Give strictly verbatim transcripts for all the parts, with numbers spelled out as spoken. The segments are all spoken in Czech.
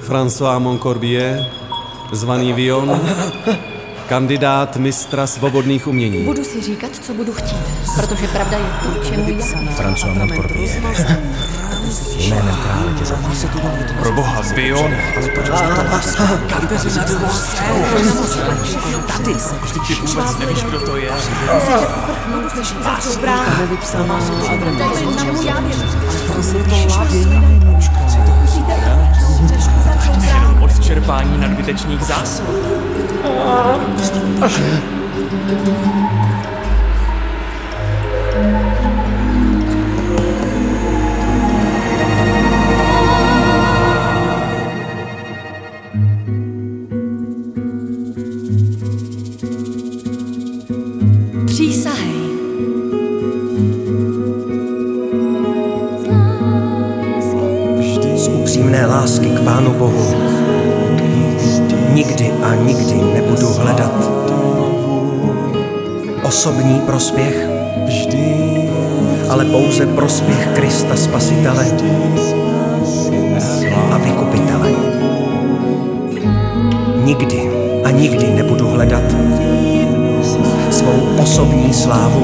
François Moncorbier, zvaný Villon, kandidát mistra svobodných umění. Budu si říkat, co budu chtít, protože pravda je to, čemu já. François Moncorbier. Jménem krále tě zavím. Pro boha, Villon. Kateřina de Vos. Tady. Vždyť ty vůbec nevíš, kdo to je. Jenom od čerpání nadbytečných zásob. Přísahej. Z upřímné lásky k Pánu Bohu nikdy a nikdy nebudu hledat osobní prospěch, ale pouze prospěch Krista Spasitele a Vykupitele. Nikdy a nikdy nebudu hledat svou osobní slávu,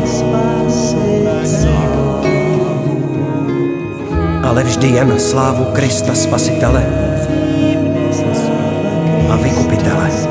ale vždy jen slávu Krista Spasitele a Vykupitele.